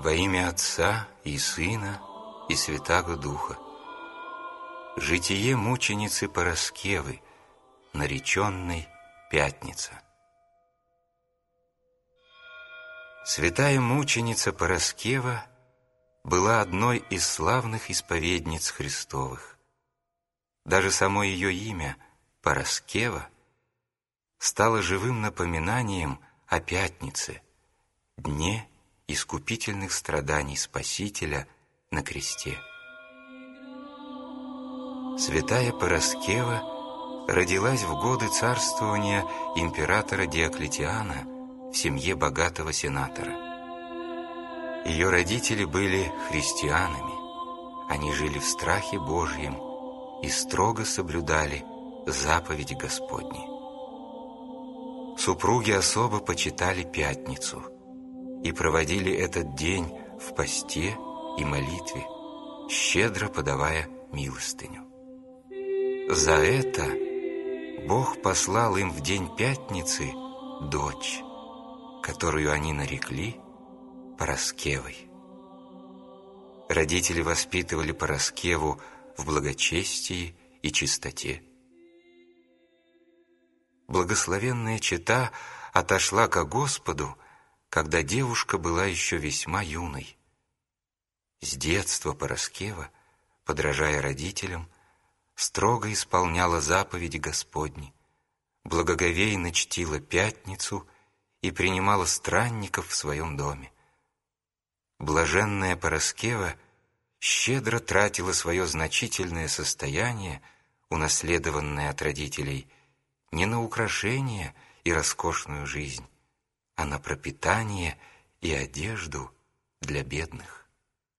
Во имя Отца и Сына и Святаго Духа. Житие мученицы Параскевы, нареченной Пятница. Святая мученица Параскева была одной из славных исповедниц Христовых. Даже само ее имя, Параскева, стало живым напоминанием о Пятнице, дне искупительных страданий Спасителя на кресте. Святая Параскева родилась в годы царствования императора Диоклетиана в семье богатого сенатора. Ее родители были христианами, они жили в страхе Божьем и строго соблюдали заповеди Господни. Супруги особо почитали Пятницу и проводили этот день в посте и молитве, щедро подавая милостыню. За это Бог послал им в день Пятницы дочь, которую они нарекли Параскевой. Родители воспитывали Параскеву в благочестии и чистоте. Благословенная чета отошла ко Господу, когда девушка была еще весьма юной. С детства Параскева, подражая родителям, строго исполняла заповеди Господни, благоговейно чтила Пятницу и принимала странников в своем доме. Блаженная Параскева щедро тратила свое значительное состояние, унаследованное от родителей, не на украшения и роскошную жизнь, а на пропитание и одежду для бедных.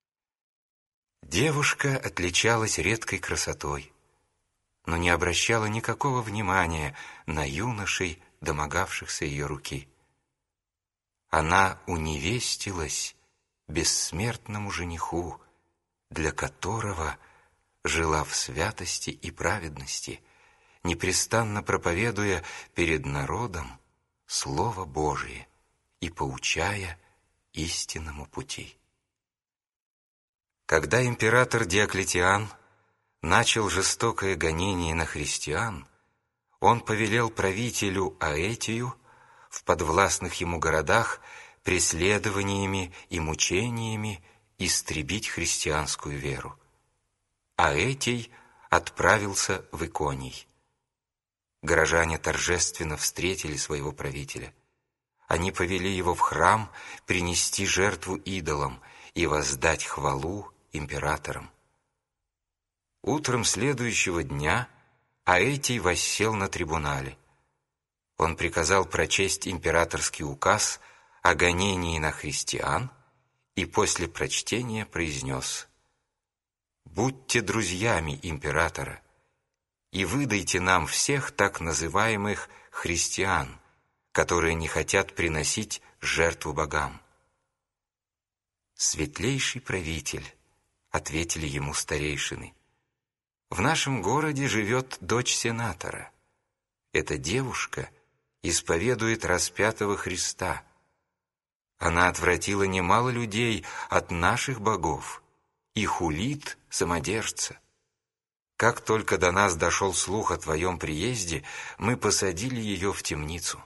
Девушка отличалась редкой красотой, но не обращала никакого внимания на юношей, домогавшихся ее руки. Она уневестилась бессмертному жениху, для которого жила в святости и праведности, непрестанно проповедуя перед народом Слово Божие и поучая истинному пути. Когда император Диоклетиан начал жестокое гонение на христиан, он повелел правителю Аэтию в подвластных ему городах преследованиями и мучениями истребить христианскую веру. Аэтий отправился в Иконий. Горожане торжественно встретили своего правителя. Они повели его в храм принести жертву идолам и воздать хвалу императорам. Утром следующего дня Аэтий воссел на трибунале. Он приказал прочесть императорский указ о гонении на христиан и после прочтения произнес: «Будьте друзьями императора и выдайте нам всех так называемых христиан, которые не хотят приносить жертву богам». «Светлейший правитель», — ответили ему старейшины, — «в нашем городе живет дочь сенатора. Эта девушка исповедует распятого Христа. Она отвратила немало людей от наших богов и хулит самодержца. Как только до нас дошел слух о твоем приезде, мы посадили ее в темницу».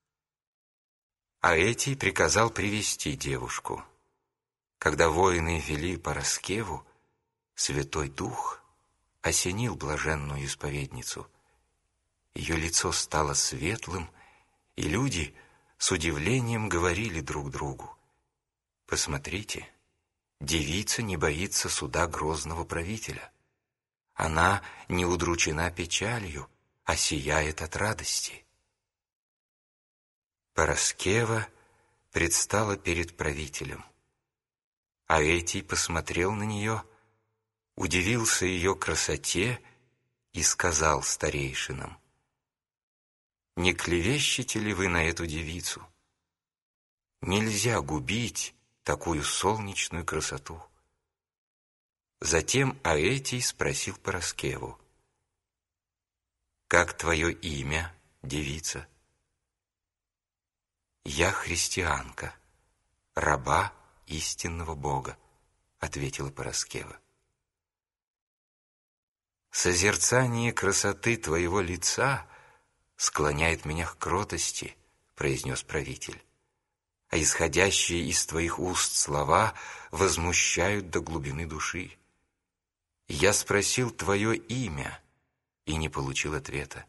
Аэтий приказал привести девушку. Когда воины вели Параскеву, Святой Дух осенил блаженную исповедницу. Ее лицо стало светлым, и люди с удивлением говорили друг другу: «Посмотрите, девица не боится суда грозного правителя. Она не удручена печалью, а сияет от радости». Параскева предстала перед правителем. Аэтий посмотрел на нее, удивился ее красоте и сказал старейшинам: «Не клевещете ли вы на эту девицу? Нельзя губить такую солнечную красоту». Затем Аэтий спросил Параскеву: «Как твое имя, девица?» «Я христианка, раба истинного Бога», — ответила Параскева. «Созерцание красоты твоего лица склоняет меня к кротости», — произнес правитель, «а исходящие из твоих уст слова возмущают до глубины души. Я спросил твое имя и не получил ответа.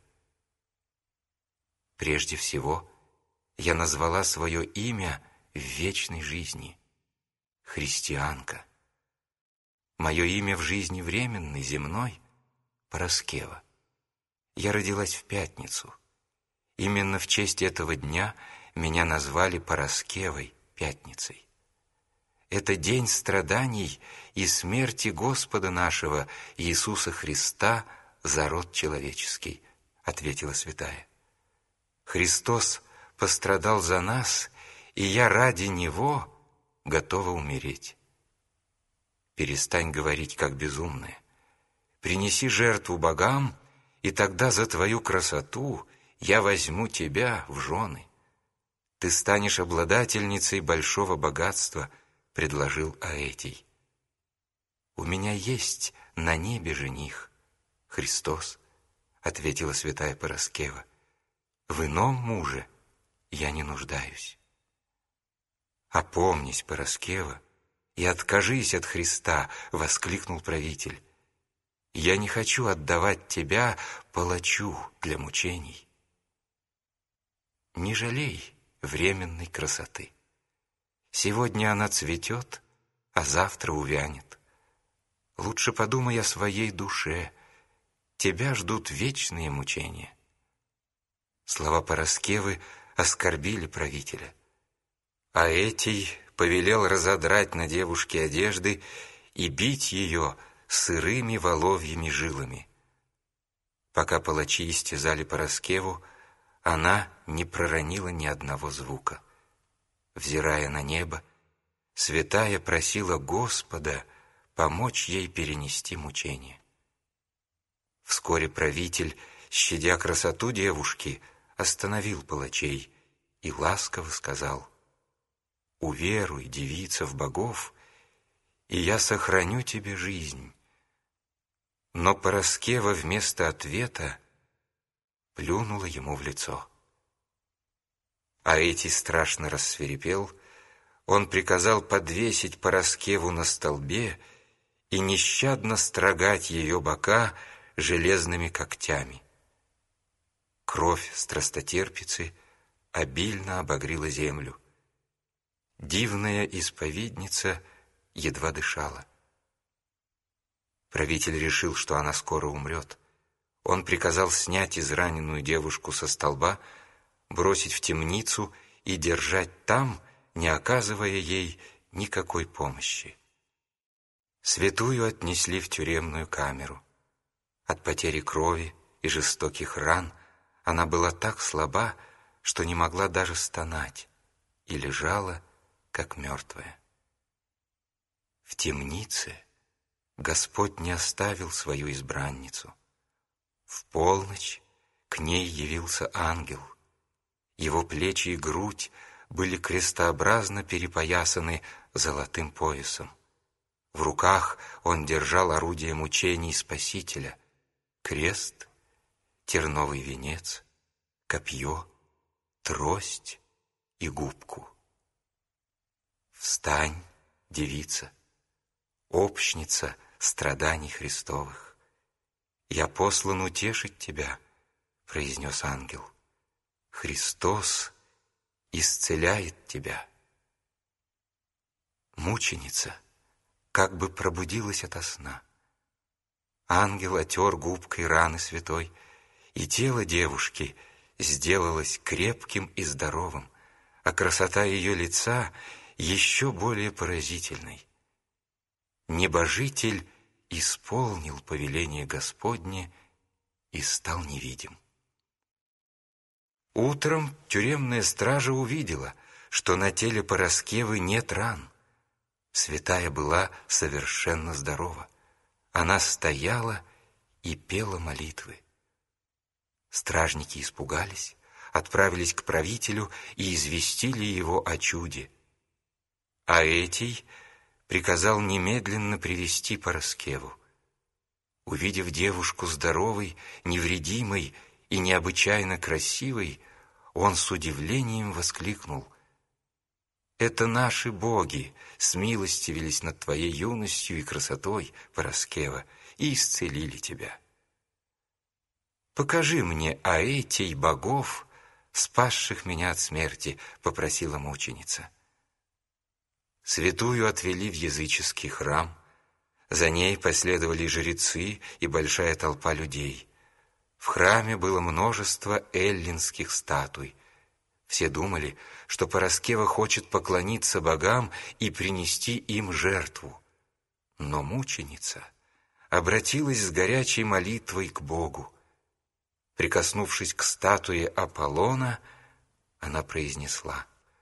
Прежде всего, я назвала свое имя в вечной жизни — христианка. Мое имя в жизни временной, земной — Параскева. Я родилась в пятницу. Именно в честь этого дня меня назвали Параскевой, Пятницей. Это день страданий и смерти Господа нашего Иисуса Христа за род человеческий», — ответила святая. «Христос пострадал за нас, и я ради Него готова умереть. Перестань говорить, как безумная. Принеси жертву богам, и тогда за твою красоту я возьму тебя в жены. Ты станешь обладательницей большого богатства», — предложил Аэтий. «У меня есть на небе жених, Христос», — ответила святая Параскева. «В ином муже я не нуждаюсь». «Опомнись, Параскева, и откажись от Христа», — воскликнул правитель. «Я не хочу отдавать тебя палачу для мучений». Не жалей временной красоты. Сегодня она цветет, а завтра увянет. Лучше подумай о своей душе. Тебя ждут вечные мучения. Слова Параскевы оскорбили правителя. Аэтий повелел разодрать на девушке одежды и бить ее сырыми воловьими жилами. Пока палачи истязали Параскеву, она не проронила ни одного звука. Взирая на небо, святая просила Господа помочь ей перенести мучения. Вскоре правитель, щадя красоту девушки, остановил палачей и ласково сказал: «Уверуй, девица, в богов, и я сохраню тебе жизнь». Но Параскева вместо ответа плюнула ему в лицо. Аэтий страшно рассвирепел. Он приказал подвесить Параскеву на столбе и нещадно строгать ее бока железными когтями. Кровь страстотерпицы обильно обогрила землю. Дивная исповедница едва дышала. Правитель решил, что она скоро умрет. Он приказал снять израненную девушку со столба, бросить в темницу и держать там, не оказывая ей никакой помощи. Святую отнесли в тюремную камеру. От потери крови и жестоких ран она была так слаба, что не могла даже стонать, и лежала, как мертвая. В темнице Господь не оставил свою избранницу. В полночь к ней явился ангел. Его плечи и грудь были крестообразно перепоясаны золотым поясом. В руках он держал орудие мучений Спасителя: крест, терновый венец, копье, трость и губку. «Встань, девица, общница страданий Христовых. Я послан утешить тебя», — произнес ангел. «Христос исцеляет тебя». Мученица как бы пробудилась ото сна. Ангел отер губкой раны святой, и тело девушки сделалось крепким и здоровым, а красота ее лица еще более поразительной. Небожитель исполнил повеление Господне и стал невидим. Утром тюремная стража увидела, что на теле Параскевы нет ран. Святая была совершенно здорова. Она стояла и пела молитвы. Стражники испугались, отправились к правителю и известили его о чуде. Аэтий приказал немедленно привести Параскеву. Увидев девушку здоровой, невредимой и необычайно красивой, он с удивлением воскликнул: «Это наши боги смилостивились над твоей юностью и красотой, Параскева, и исцелили тебя. Покажи мне, Аэтий, богов, спасших меня от смерти», — попросила мученица. Святую отвели в языческий храм. За ней последовали жрецы и большая толпа людей. В храме было множество эллинских статуй. Все думали, что Параскева хочет поклониться богам и принести им жертву. Но мученица обратилась с горячей молитвой к Богу. Прикоснувшись к статуе Аполлона, она произнесла: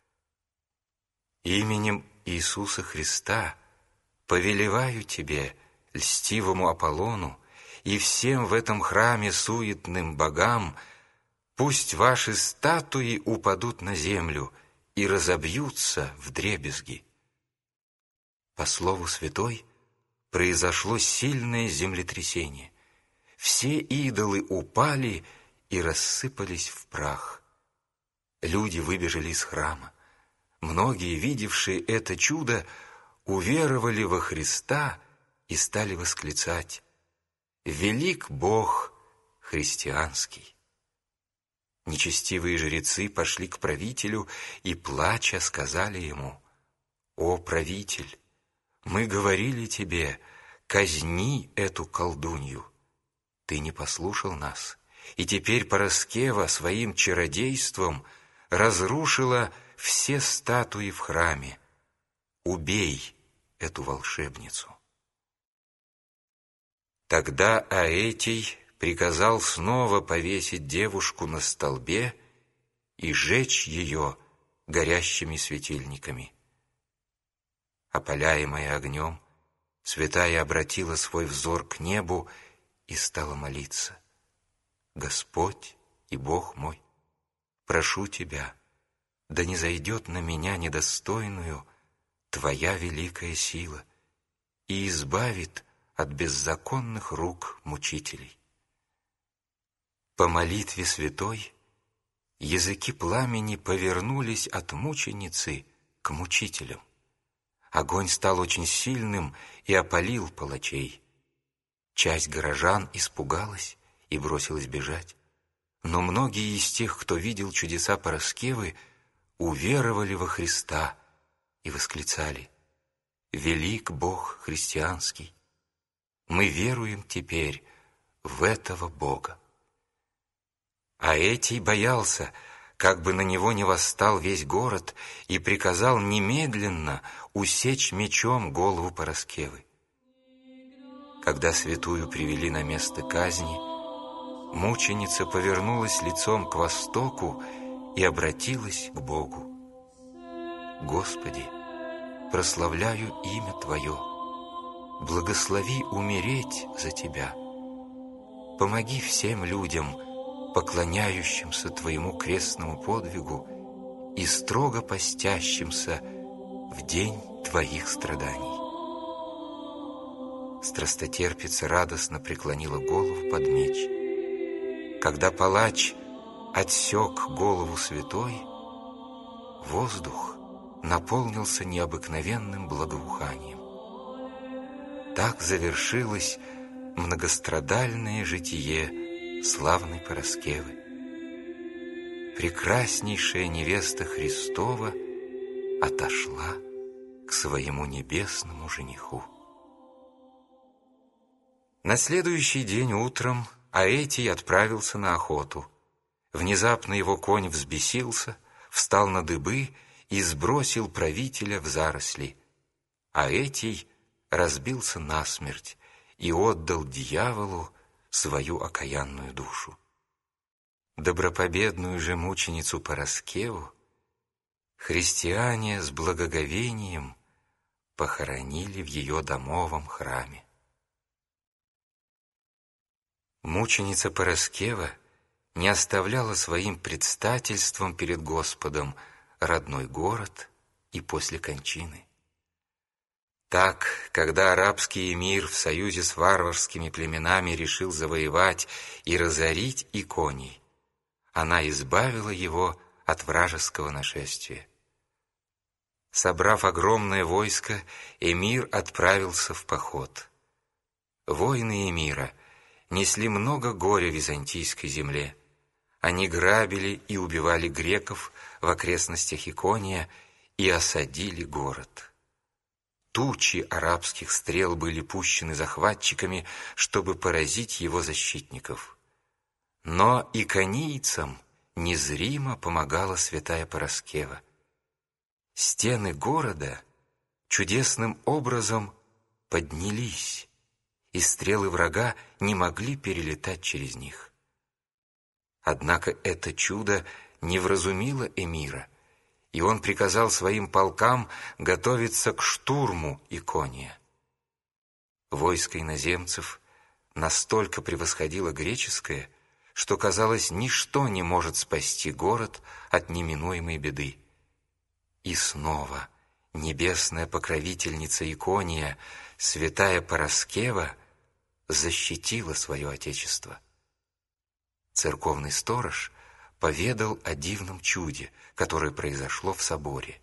«Именем Иисуса Христа повелеваю тебе, льстивому Аполлону, и всем в этом храме суетным богам, пусть ваши статуи упадут на землю и разобьются вдребезги». По слову святой произошло сильное землетрясение. Все идолы упали и рассыпались в прах. Люди выбежали из храма. Многие, видевшие это чудо, уверовали во Христа и стали восклицать: «Велик Бог христианский». Нечестивые жрецы пошли к правителю и, плача, сказали ему: «О, правитель, мы говорили тебе, казни эту колдунью. Ты не послушал нас, и теперь Параскева своим чародейством разрушила все статуи в храме. Убей эту волшебницу». Тогда Аэтий приказал снова повесить девушку на столбе и сжечь ее горящими светильниками. Опаляемая огнем, святая обратила свой взор к небу и стала молиться: «Господь и Бог мой, прошу Тебя, да не зайдет на меня недостойную Твоя великая сила и избавит от беззаконных рук мучителей». По молитве святой языки пламени повернулись от мученицы к мучителям. Огонь стал очень сильным и опалил палачей. Часть горожан испугалась и бросилась бежать. Но многие из тех, кто видел чудеса Параскевы, уверовали во Христа и восклицали: «Велик Бог христианский! Мы веруем теперь в этого Бога». Аэтий боялся, как бы на него не восстал весь город, и приказал немедленно усечь мечом голову Параскевы. Когда святую привели на место казни, мученица повернулась лицом к востоку и обратилась к Богу: «Господи, прославляю имя Твое, благослови умереть за Тебя. Помоги всем людям, поклоняющимся Твоему крестному подвигу и строго постящимся в день Твоих страданий». Страстотерпица радостно преклонила голову под меч. Когда палач отсек голову святой, воздух наполнился необыкновенным благоуханием. Так завершилось многострадальное житие славной Параскевы. Прекраснейшая невеста Христова отошла к своему небесному жениху. На следующий день утром Аэтий отправился на охоту. Внезапно его конь взбесился, встал на дыбы и сбросил правителя в заросли. Аэтий разбился насмерть и отдал дьяволу свою окаянную душу. Добропобедную же мученицу Параскеву христиане с благоговением похоронили в ее домовом храме. Мученица Параскева не оставляла своим предстательством перед Господом родной город и после кончины. Так, когда арабский эмир в союзе с варварскими племенами решил завоевать и разорить Иконий, она избавила его от вражеского нашествия. Собрав огромное войско, эмир отправился в поход. Воины эмира несли много горя византийской земле. Они грабили и убивали греков в окрестностях Икония и осадили город. Тучи арабских стрел были пущены захватчиками, чтобы поразить его защитников. Но иконийцам незримо помогала святая Параскева. Стены города чудесным образом поднялись, и стрелы врага не могли перелетать через них. Однако это чудо не вразумило эмира, и он приказал своим полкам готовиться к штурму Икония. Войско иноземцев настолько превосходило греческое, что, казалось, ничто не может спасти город от неминуемой беды. И снова небесная покровительница Икония, святая Параскева, защитила свое отечество. Церковный сторож поведал о дивном чуде, которое произошло в соборе.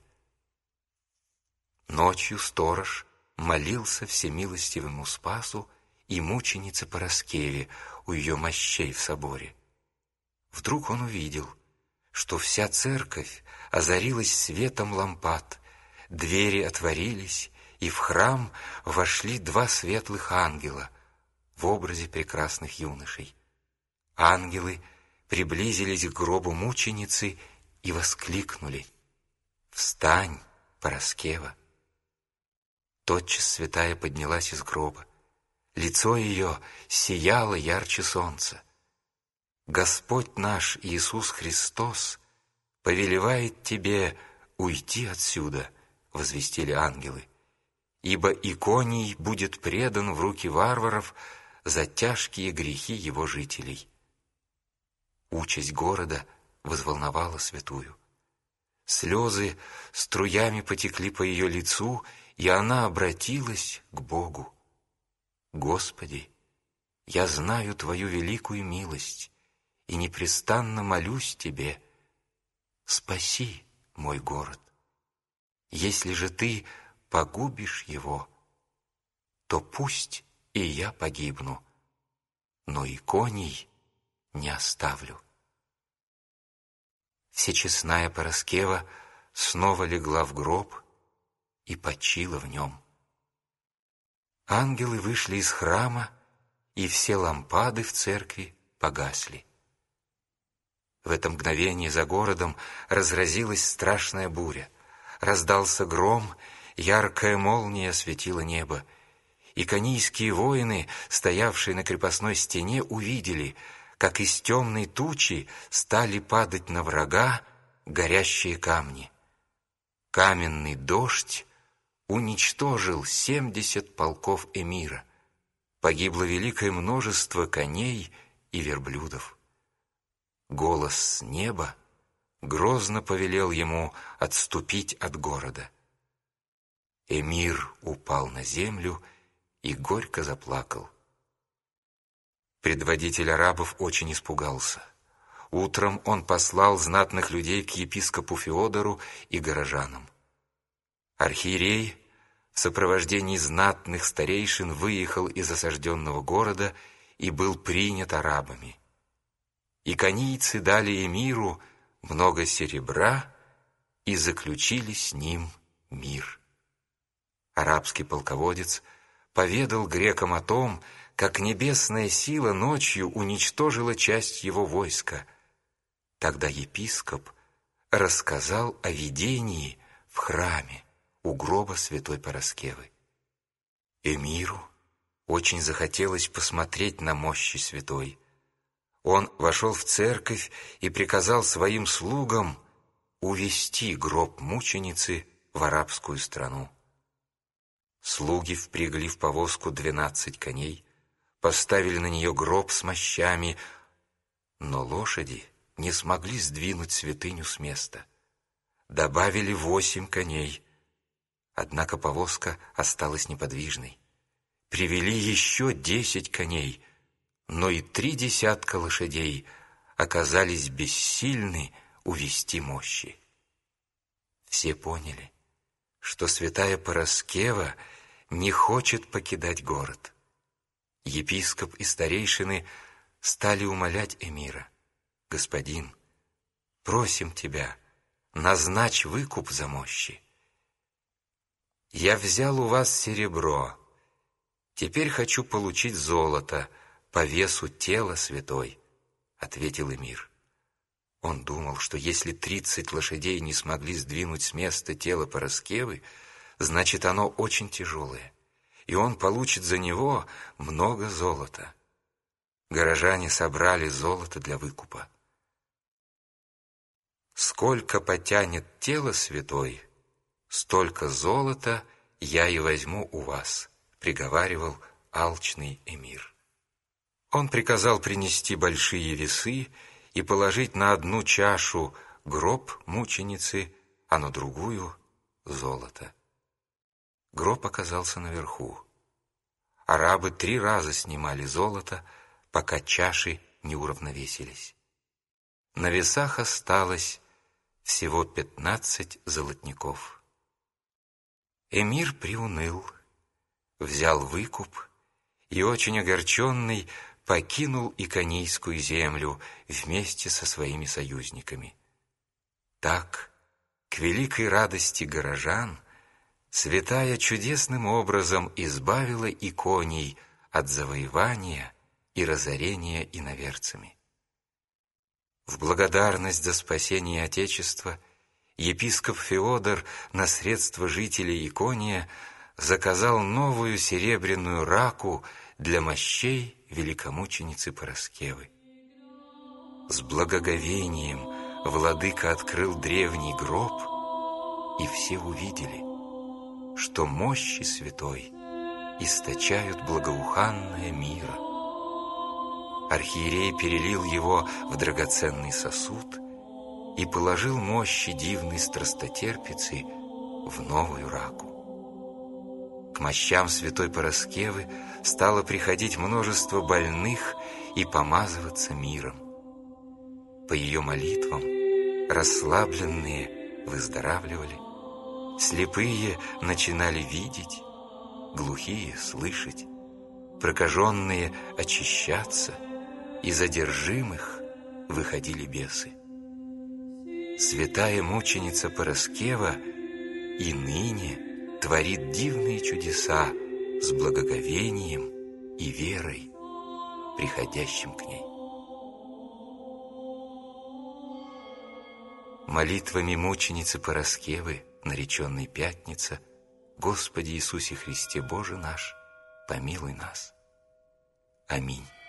Ночью сторож молился всемилостивому Спасу и мученице Параскеве у ее мощей в соборе. Вдруг он увидел, что вся церковь озарилась светом лампад, двери отворились, и в храм вошли два светлых ангела в образе прекрасных юношей. Ангелы приблизились к гробу мученицы и воскликнули: «Встань, Параскева!» Тотчас святая поднялась из гроба. Лицо ее сияло ярче солнца. «Господь наш Иисус Христос повелевает тебе уйти отсюда», — возвестили ангелы, «ибо Иконий будет предан в руки варваров за тяжкие грехи его жителей». Участь города взволновала святую. Слезы струями потекли по ее лицу, и она обратилась к Богу. «Господи, я знаю Твою великую милость и непрестанно молюсь Тебе: спаси мой город. Если же Ты погубишь его, то пусть и я погибну, но Иконий не оставлю». Всечестная Параскева снова легла в гроб и почила в нем. Ангелы вышли из храма, и все лампады в церкви погасли. В это мгновение за городом разразилась страшная буря. Раздался гром, яркая молния осветила небо. Иконийские воины, стоявшие на крепостной стене, увидели, как из темной тучи стали падать на врага горящие камни. Каменный дождь уничтожил 70 полков эмира. Погибло великое множество коней и верблюдов. Голос с неба грозно повелел ему отступить от города. Эмир упал на землю и горько заплакал. Предводитель арабов очень испугался. Утром он послал знатных людей к епископу Феодору и горожанам. Архиерей в сопровождении знатных старейшин выехал из осажденного города и был принят арабами. Иконийцы дали эмиру много серебра и заключили с ним мир. Арабский полководец поведал грекам о том, как небесная сила ночью уничтожила часть его войска. Тогда епископ рассказал о видении в храме у гроба святой Параскевы. Эмиру очень захотелось посмотреть на мощи святой. Он вошел в церковь и приказал своим слугам увести гроб мученицы в арабскую страну. Слуги впрягли в повозку 12 коней, поставили на нее гроб с мощами, но лошади не смогли сдвинуть святыню с места. Добавили 8 коней, Однако повозка осталась неподвижной. Привели еще 10 коней, но и 3 десятка лошадей оказались бессильны увести мощи. Все поняли, что святая Параскева не хочет покидать город. Епископ и старейшины стали умолять эмира: «Господин, просим тебя, назначь выкуп за мощи. Я взял у вас серебро, теперь хочу получить золото по весу тела святой», — ответил эмир. Он думал, что если 30 лошадей не смогли сдвинуть с места тело Параскевы, значит, оно очень тяжелое, и он получит за него много золота. Горожане собрали золото для выкупа. «Сколько потянет тело святой, столько золота я и возьму у вас», — приговаривал алчный эмир. Он приказал принести большие весы и положить на одну чашу гроб мученицы, а на другую — золото. Гроб оказался наверху. Арабы 3 раза снимали золото, пока чаши не уравновесились. На весах осталось всего 15 золотников. Эмир приуныл, взял выкуп и, очень огорченный, покинул Иконийскую землю вместе со своими союзниками. Так, к великой радости горожан, святая чудесным образом избавила Иконий от завоевания и разорения иноверцами. В благодарность за спасение Отечества епископ Феодор на средства жителей Икония заказал новую серебряную раку для мощей великомученицы Параскевы. С благоговением владыка открыл древний гроб, и все увидели, что мощи святой источают благоуханное миро. Архиерей перелил его в драгоценный сосуд и положил мощи дивной страстотерпицы в новую раку. К мощам святой Параскевы стало приходить множество больных и помазываться миром. По ее молитвам расслабленные выздоравливали, слепые начинали видеть, глухие слышать, прокаженные очищаться, из одержимых выходили бесы. Святая мученица Параскева и ныне творит дивные чудеса с благоговением и верой, приходящим к ней. Молитвами мученицы Параскевы, нареченной Пятница, Господи Иисусе Христе Боже наш, помилуй нас. Аминь.